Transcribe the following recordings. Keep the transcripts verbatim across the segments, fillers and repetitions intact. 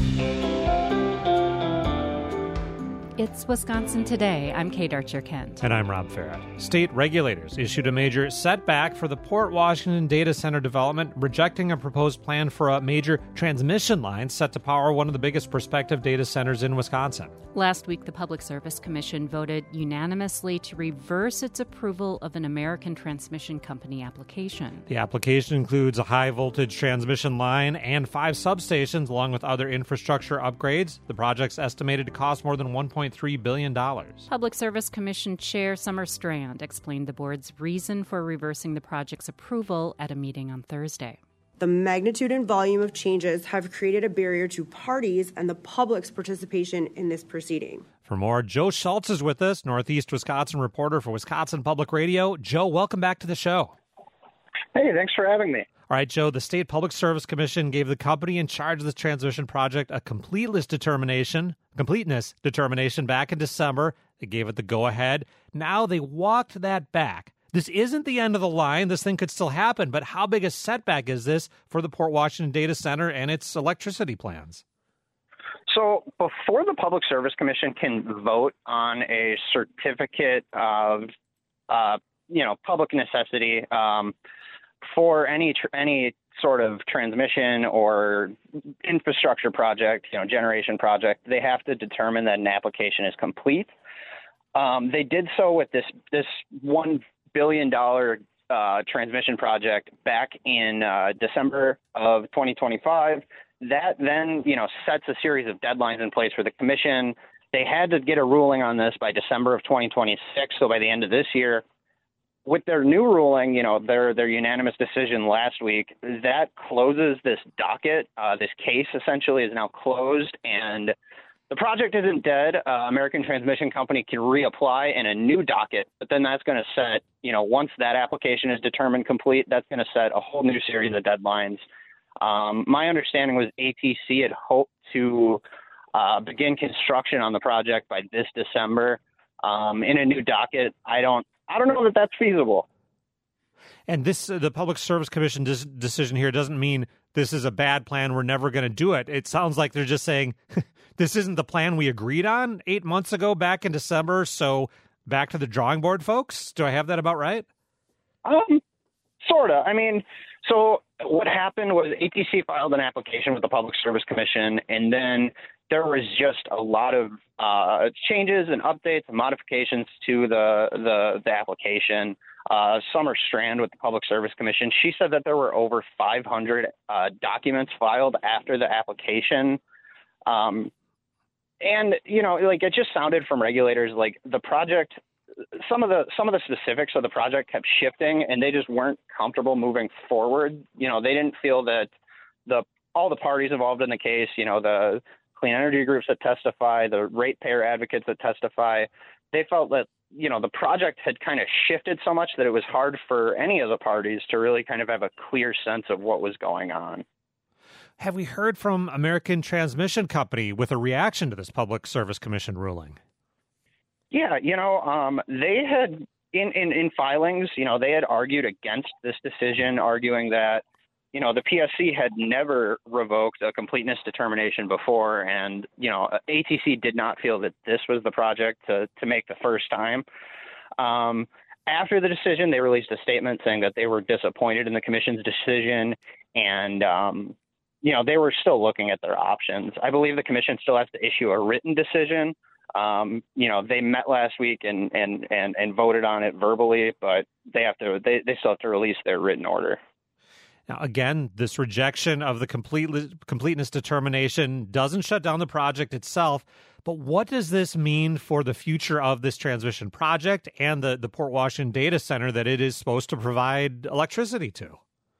It's Wisconsin Today. I'm Kate Archer-Kent. And I'm Rob Farrett. State regulators issued a major setback for the Port Washington data center development, rejecting a proposed plan for a major transmission line set to power one of the biggest prospective data centers in Wisconsin. Last week, the Public Service Commission voted unanimously to reverse its approval of an American Transmission Company application. The application includes a high-voltage transmission line and five substations, along with other infrastructure upgrades. The project's estimated to cost more than one point three billion dollars. Public Service Commission Chair Summer Strand explained the board's reason for reversing the project's approval at a meeting on Thursday. The magnitude and volume of changes have created a barrier to parties and the public's participation in this proceeding. For more, Joe Schultz is with us, Northeast Wisconsin reporter for Wisconsin Public Radio. Joe, welcome back to the show. Hey, thanks for having me. All right, Joe, the State Public Service Commission gave the company in charge of this transmission project a completeness determination, completeness determination back in December. They gave it the go-ahead. Now they walked that back. This isn't the end of the line. This thing could still happen, but how big a setback is this for the Port Washington Data Center and its electricity plans? So before the Public Service Commission can vote on a certificate of, uh, you know, public necessity um, for any tr- any sort of transmission or infrastructure project, you know, generation project, they have to determine that an application is complete. Um, they did so with this this one billion dollars uh, transmission project back in uh, December of twenty twenty-five. That then, you know, sets a series of deadlines in place for the commission. They had to get a ruling on this by December of twenty twenty-six, so by the end of this year. With their new ruling, you know, their their unanimous decision last week, that closes this docket. Uh, this case essentially is now closed, and the project isn't dead. Uh, American Transmission Company can reapply in a new docket, but then that's going to set, you know, once that application is determined complete, that's going to set a whole new series of deadlines. Um, my understanding was A T C had hoped to uh, begin construction on the project by this December. Um, in a new docket, I don't, I don't know that that's feasible. And this, uh, the Public Service Commission dis- decision here doesn't mean this is a bad plan. We're never going to do it. It sounds like they're just saying this isn't the plan we agreed on eight months ago back in December. So back to the drawing board, folks. Do I have that about right? Um, sort of. I mean, so what happened was A T C filed an application with the Public Service Commission, and then there was just a lot of uh, changes and updates and modifications to the the, the application. Uh, Summer Strand with the Public Service Commission, she said that there were over five hundred uh, documents filed after the application. Um, and, you know, like it just sounded from regulators like the project, some of the some of the specifics of the project kept shifting, and they just weren't comfortable moving forward. You know, they didn't feel that the all the parties involved in the case, you know, the clean energy groups that testify, the ratepayer advocates that testify, they felt that, you know, the project had kind of shifted so much that it was hard for any of the parties to really kind of have a clear sense of what was going on. Have we heard from American Transmission Company with a reaction to this Public Service Commission ruling? Yeah, you know, um, they had in, in, in filings, you know, they had argued against this decision, arguing that, you know, the P S C had never revoked a completeness determination before. And, you know, A T C did not feel that this was the project to, to make the first time. Um, after the decision, they released a statement saying that they were disappointed in the commission's decision. And, um, you know, they were still looking at their options. I believe the commission still has to issue a written decision. Um, you know, they met last week and, and, and, and voted on it verbally, but they have to, they, they still have to release their written order. Now, again, this rejection of the complete, completeness determination doesn't shut down the project itself, but what does this mean for the future of this transmission project and the, the Port Washington data center that it is supposed to provide electricity to?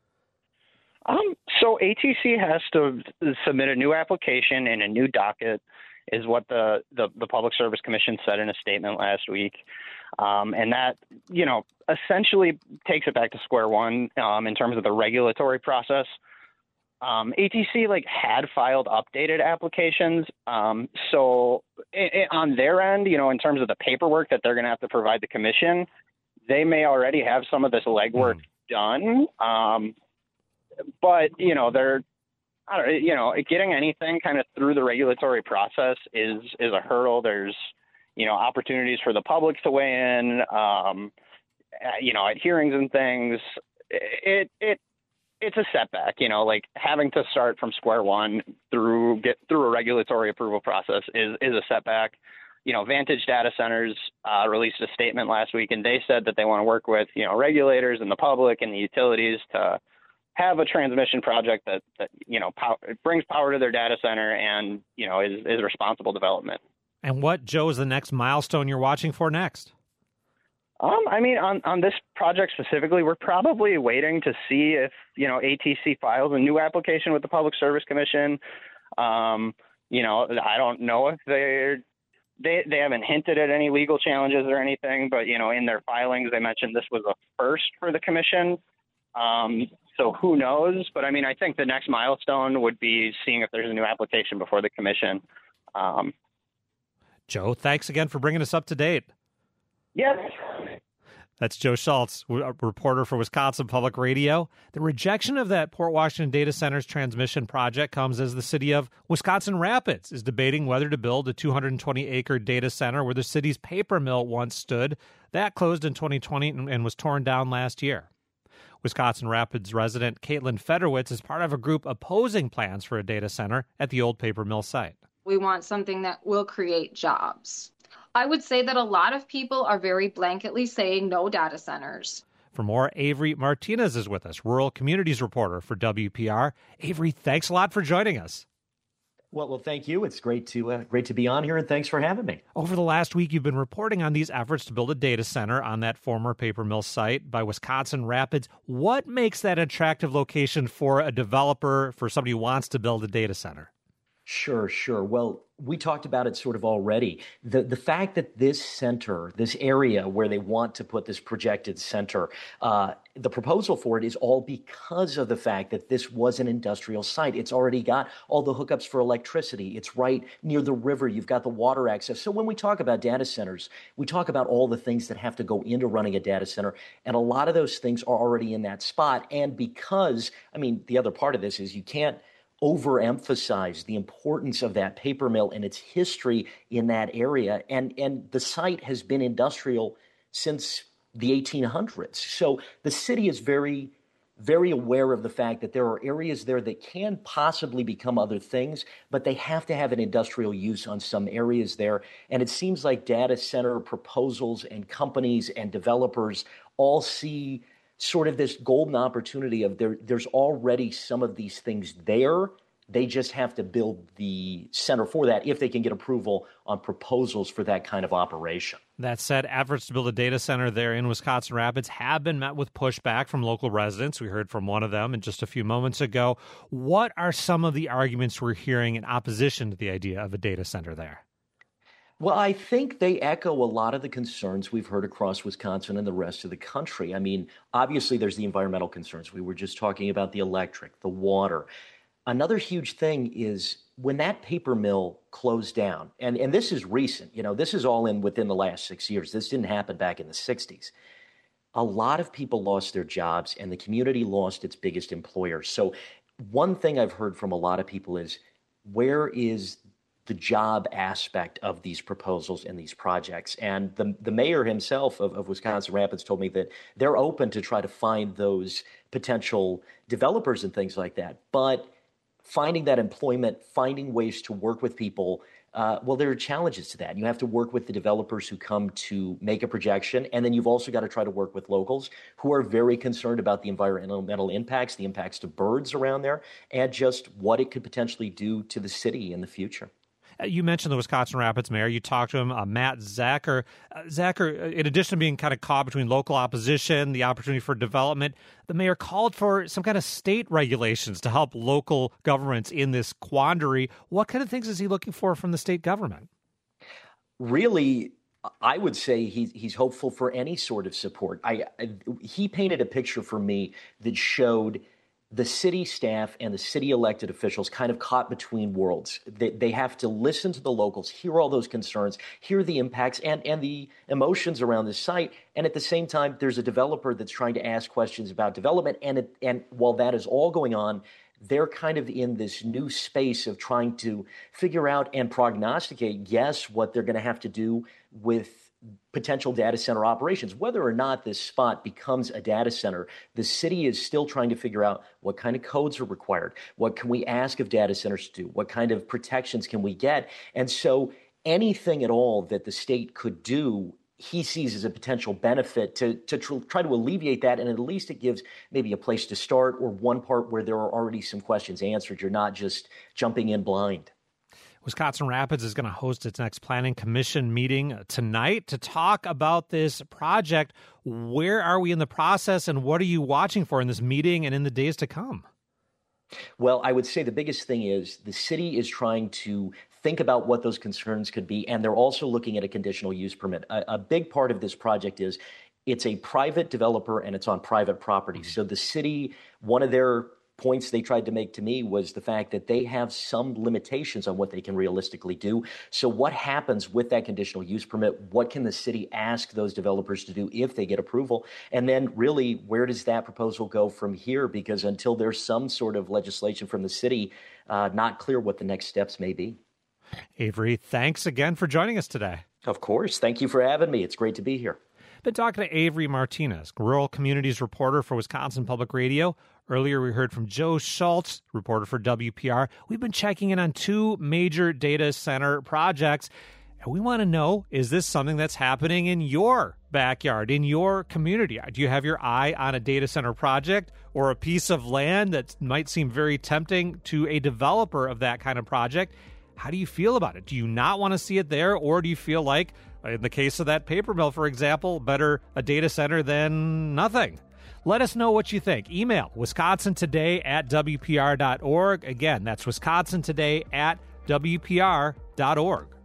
Um, so A T C has to submit a new application and a new docket is what the, the, the Public Service Commission said in a statement last week. Um, and that, you know, essentially takes it back to square one um, in terms of the regulatory process. Um, A T C like had filed updated applications. Um, so it, it, on their end, you know, in terms of the paperwork that they're going to have to provide the commission, they may already have some of this legwork mm. done. Um, but, you know, they're I don't, you know, getting anything kind of through the regulatory process is is a hurdle. There's, you know, opportunities for the public to weigh in, um, you know, at hearings and things. It it it's a setback, you know, like having to start from square one through get through a regulatory approval process is is a setback. You know, Vantage Data Centers uh, released a statement last week, and they said that they want to work with, you know, regulators and the public and the utilities to have a transmission project that, that you know, pow- brings power to their data center and, you know, is, is responsible development. And what, Joe, is the next milestone you're watching for next? Um, I mean, on, on this project specifically, we're probably waiting to see if, you know, A T C files a new application with the Public Service Commission. Um, you know, I don't know if they're They they haven't hinted at any legal challenges or anything, but, you know, in their filings, they mentioned this was a first for the commission. Um, so who knows? But, I mean, I think the next milestone would be seeing if there's a new application before the commission. Um, Joe, thanks again for bringing us up to date. Yes. That's Joe Schultz, a reporter for Wisconsin Public Radio. The rejection of that Port Washington Data Center's transmission project comes as the city of Wisconsin Rapids is debating whether to build a two hundred twenty acre data center where the city's paper mill once stood. That closed in twenty twenty and was torn down last year. Wisconsin Rapids resident Caitlin Federwitz is part of a group opposing plans for a data center at the old paper mill site. We want something that will create jobs. I would say that a lot of people are very blanketly saying no data centers. For more, Avery Martinez is with us, rural communities reporter for W P R. Avery, thanks a lot for joining us. Well, well, thank you. It's great to uh, great to be on here, and thanks for having me. Over the last week, you've been reporting on these efforts to build a data center on that former paper mill site by Wisconsin Rapids. What makes that attractive location for a developer, for somebody who wants to build a data center? Sure, sure. Well, we talked about it sort of already. The the fact that this center, this area where they want to put this projected center, uh, the proposal for it is all because of the fact that this was an industrial site. It's already got all the hookups for electricity. It's right near the river. You've got the water access. So when we talk about data centers, we talk about all the things that have to go into running a data center. And a lot of those things are already in that spot. And because, I mean, the other part of this is you can't overemphasize the importance of that paper mill and its history in that area. And, and the site has been industrial since the eighteen hundreds. So the city is very, very aware of the fact that there are areas there that can possibly become other things, but they have to have an industrial use on some areas there. And it seems like data center proposals and companies and developers all see sort of this golden opportunity of there, there's already some of these things there. They just have to build the center for that if they can get approval on proposals for that kind of operation. That said, efforts to build a data center there in Wisconsin Rapids have been met with pushback from local residents. We heard from one of them in just a few moments ago. What are some of the arguments we're hearing in opposition to the idea of a data center there? Well, I think they echo a lot of the concerns we've heard across Wisconsin and the rest of the country. I mean, obviously, there's the environmental concerns. We were just talking about the electric, the water. Another huge thing is when that paper mill closed down, and, and this is recent, you know, this is all in within the last six years. This didn't happen back in the sixties. A lot of people lost their jobs, and the community lost its biggest employer. So one thing I've heard from a lot of people is, where is the job aspect of these proposals and these projects? And the the mayor himself of, of Wisconsin Rapids told me that they're open to try to find those potential developers and things like that. But finding that employment, finding ways to work with people, uh, well, there are challenges to that. You have to work with the developers who come to make a projection, and then you've also got to try to work with locals who are very concerned about the environmental impacts, the impacts to birds around there, and just what it could potentially do to the city in the future. You mentioned the Wisconsin Rapids mayor. You talked to him, uh, Matt Zacher. Uh, Zacher, in addition to being kind of caught between local opposition, the opportunity for development, the mayor called for some kind of state regulations to help local governments in this quandary. What kind of things is he looking for from the state government? Really, I would say he, he's hopeful for any sort of support. I, I he painted a picture for me that showed the city staff and the city elected officials kind of caught between worlds. They, they have to listen to the locals, hear all those concerns, hear the impacts and, and the emotions around this site. And at the same time, there's a developer that's trying to ask questions about development. And, it, and while that is all going on, they're kind of in this new space of trying to figure out and prognosticate, yes, what they're going to have to do with potential data center operations. Whether or not this spot becomes a data center, the city is still trying to figure out what kind of codes are required, what can we ask of data centers to do, what kind of protections can we get. And so anything at all that the state could do, he sees as a potential benefit to, to tr- try to alleviate that. And at least it gives maybe a place to start, or one part where there are already some questions answered. You're not just jumping in blind. Wisconsin Rapids is going to host its next Planning Commission meeting tonight to talk about this project. Where are we in the process, and what are you watching for in this meeting and in the days to come? Well, I would say the biggest thing is the city is trying to think about what those concerns could be, and they're also looking at a conditional use permit. A, a big part of this project is it's a private developer and it's on private property. Mm-hmm. So the city, one of their points they tried to make to me was the fact that they have some limitations on what they can realistically do. So what happens with that conditional use permit? What can the city ask those developers to do if they get approval? And then really, where does that proposal go from here? Because until there's some sort of legislation from the city, uh, not clear what the next steps may be. Avery, thanks again for joining us today. Of course. Thank you for having me. It's great to be here. Been talking to Avery Martinez, rural communities reporter for Wisconsin Public Radio. Earlier, we heard from Joe Schultz, reporter for W P R. We've been checking in on two major data center projects, and we want to know, is this something that's happening in your backyard, in your community? Do you have your eye on a data center project or a piece of land that might seem very tempting to a developer of that kind of project? How do you feel about it? Do you not want to see it there, or do you feel like, in the case of that paper mill, for example, better a data center than nothing? Let us know what you think. Email wisconsin today at w p r dot org. Again, that's wisconsin today at w p r dot org.